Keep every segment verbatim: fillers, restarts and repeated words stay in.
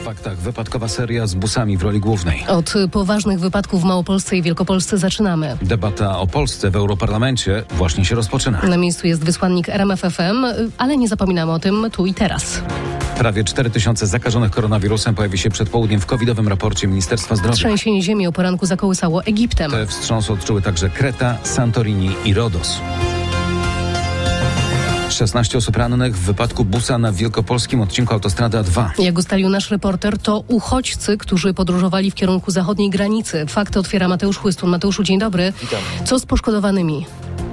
W faktach wypadkowa seria z busami w roli głównej. Od poważnych wypadków w Małopolsce i Wielkopolsce zaczynamy. Debata o Polsce w Europarlamencie właśnie się rozpoczyna. Na miejscu jest wysłannik R M F F M, ale nie zapominamy o tym tu i teraz. Prawie cztery tysiące zakażonych koronawirusem pojawi się przed południem w covidowym raporcie Ministerstwa Zdrowia. Trzęsienie ziemi o poranku zakołysało Egiptem. Te wstrząsy odczuły także Kreta, Santorini i Rodos. szesnaście osób rannych w wypadku busa na wielkopolskim odcinku autostrady A dwa. Jak ustalił nasz reporter, to uchodźcy, którzy podróżowali w kierunku zachodniej granicy. Fakty otwiera Mateusz Chłystun. Mateuszu, dzień dobry. Witam. Co z poszkodowanymi?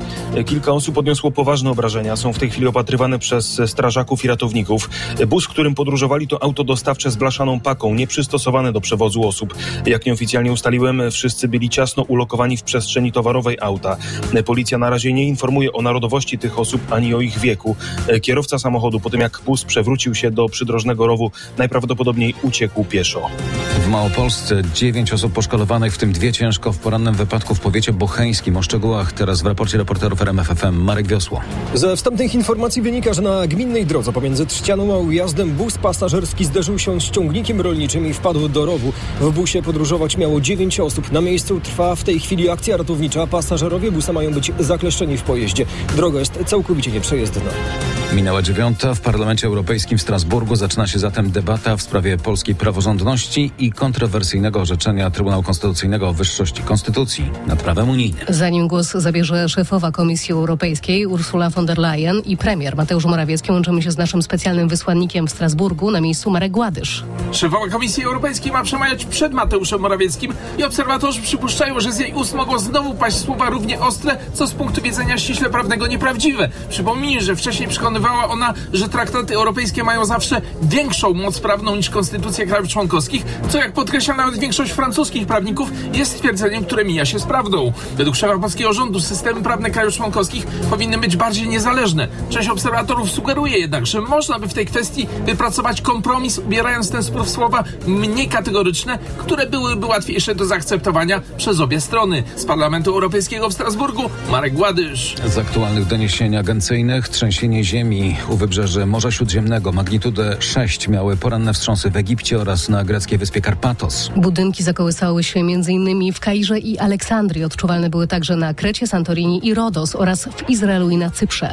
Kilka osób odniosło poważne obrażenia. Są w tej chwili opatrywane przez strażaków i ratowników. Bus, którym podróżowali, to auto dostawcze z blaszaną paką, nieprzystosowane do przewozu osób. Jak nieoficjalnie ustaliłem, wszyscy byli ciasno ulokowani w przestrzeni towarowej auta. Policja na razie nie informuje o narodowości tych osób ani o ich wieku. Kierowca samochodu, po tym jak bus przewrócił się do przydrożnego rowu, najprawdopodobniej uciekł pieszo. W Małopolsce dziewięć osób poszkodowanych, w tym dwie ciężko w porannym wypadku w powiecie bocheńskim. O szczegółach teraz w raporcie reporterów R M F F M Marek Wiosło. Ze wstępnych informacji wynika, że na gminnej drodze pomiędzy Trzcianą a Ujazdem bus pasażerski zderzył się z ciągnikiem rolniczym i wpadł do rowu. W busie podróżować miało dziewięć osób. Na miejscu trwa w tej chwili akcja ratownicza. Pasażerowie busa mają być zakleszczeni w pojeździe. Droga jest całkowicie nieprzejezdna. Minęła dziewiąta. W Parlamencie Europejskim w Strasburgu zaczyna się zatem debata w sprawie polskiej praworządności i kontrowersyjnego orzeczenia Trybunału Konstytucyjnego o wyższości konstytucji nad prawem unijnym. Zanim głos zabierze szefowa Komisji Europejskiej Ursula von der Leyen i premier Mateusz Morawiecki, łączymy się z naszym specjalnym wysłannikiem w Strasburgu, na miejscu Marek Gładysz. Szefowa Komisji Europejskiej ma przemawiać przed Mateuszem Morawieckim i obserwatorzy przypuszczają, że z jej ust mogą znowu paść słowa równie ostre, co z punktu widzenia ściśle prawnego nieprawdziwe. Przypomnij, że wcześniej przekonywała ona, że traktaty europejskie mają zawsze większą moc prawną niż konstytucje krajów członkowskich, co, jak podkreśla nawet większość francuskich prawników, jest stwierdzeniem, które mija się z prawdą. Według szefa polskiego rządu systemy prawne krajów członkowskich powinny być bardziej niezależne. Część obserwatorów sugeruje jednak, że można by w tej kwestii wypracować kompromis, ubierając ten spór w słowa mniej kategoryczne, które byłyby łatwiejsze do zaakceptowania przez obie strony. Z Parlamentu Europejskiego w Strasburgu Marek Gładysz. Z aktualnych doniesień agencyjnych trzęsienie ziemi u wybrzeży Morza Śródziemnego magnitudę sześć miały poranne wstrząsy w Egipcie oraz na greckiej wyspie Karpatos. Budynki zakołysały się m.in. w Kairze i Aleksandrii. Odczuwalne były także na Krecie, Santorini i Rodos oraz w Izraelu i na Cyprze.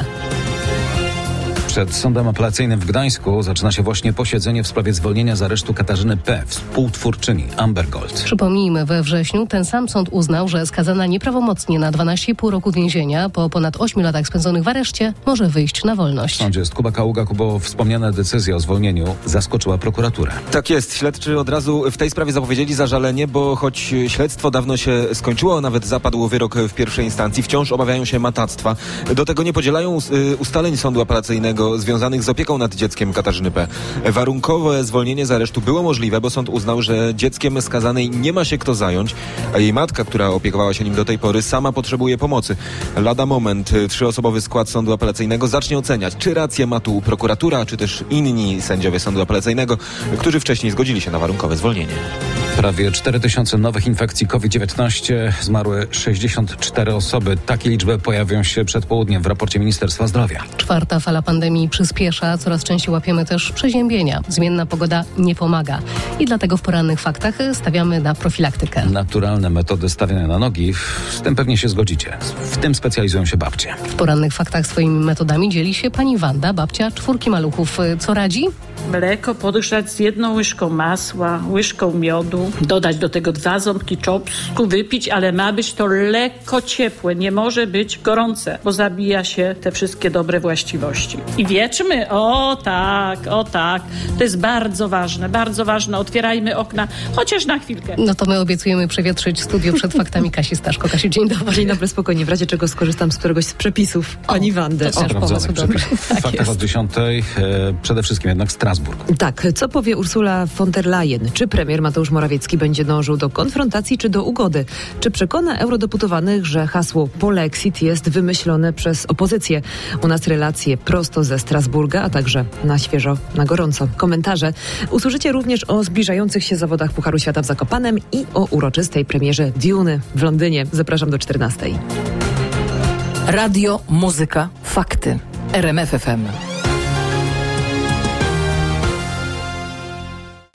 Przed Sądem Apelacyjnym w Gdańsku zaczyna się właśnie posiedzenie w sprawie zwolnienia z aresztu Katarzyny P., współtwórczyni Amber Gold. Przypomnijmy, we wrześniu ten sam sąd uznał, że skazana nieprawomocnie na dwanaście i pół roku więzienia po ponad ośmiu latach spędzonych w areszcie może wyjść na wolność. W sądzie jest Kuba Kaługa. Kubo, wspomniana decyzja o zwolnieniu zaskoczyła prokuraturę. Tak jest. Śledczy od razu w tej sprawie zapowiedzieli zażalenie, bo choć śledztwo dawno się skończyło, nawet zapadł wyrok w pierwszej instancji, wciąż obawiają się matactwa. Do tego nie podzielają ustaleń sądu apelacyjnego związanych z opieką nad dzieckiem Katarzyny P. Warunkowe zwolnienie z aresztu było możliwe, bo sąd uznał, że dzieckiem skazanej nie ma się kto zająć, a jej matka, która opiekowała się nim do tej pory, sama potrzebuje pomocy. Lada moment trzyosobowy skład sądu apelacyjnego zacznie oceniać, czy rację ma tu prokuratura, czy też inni sędziowie sądu apelacyjnego, którzy wcześniej zgodzili się na warunkowe zwolnienie. Prawie cztery tysiące nowych infekcji COVID dziewiętnaście, zmarły sześćdziesiąt cztery osoby. Takie liczby pojawią się przed południem w raporcie Ministerstwa Zdrowia. Czwarta fala pandemii przyspiesza, coraz częściej łapiemy też przeziębienia. Zmienna pogoda nie pomaga i dlatego w porannych faktach stawiamy na profilaktykę. Naturalne metody stawiania na nogi, z tym pewnie się zgodzicie. W tym specjalizują się babcie. W porannych faktach swoimi metodami dzieli się pani Wanda, babcia czwórki maluchów. Co radzi? Mleko podgrzać z jedną łyżką masła, łyżką miodu, dodać do tego dwa ząbki czosnku, wypić, ale ma być to lekko ciepłe, nie może być gorące, bo zabija się te wszystkie dobre właściwości. I wieczmy, o tak, o tak, to jest bardzo ważne, bardzo ważne, otwierajmy okna, chociaż na chwilkę. No to my obiecujemy przewietrzyć studio przed faktami Kasi Staszko. Kasiu, dzień dobry. Dzień dobry, spokojnie, w razie czego skorzystam z któregoś z przepisów pani Wandy. To też pomysł dobry. W faktach od dziesiątej, e, przede wszystkim jednak Strasburg. Tak, co powie Ursula von der Leyen? Czy premier Mateusz Morawiecki będzie dążył do konfrontacji czy do ugody? Czy przekona eurodeputowanych, że hasło polexit jest wymyślone przez opozycję? U nas relacje prosto ze Strasburga, a także na świeżo, na gorąco. Komentarze. Usłyszycie również o zbliżających się zawodach Pucharu Świata w Zakopanem i o uroczystej premierze Duny w Londynie. Zapraszam do czternastej. Radio, muzyka, fakty. R M F F M.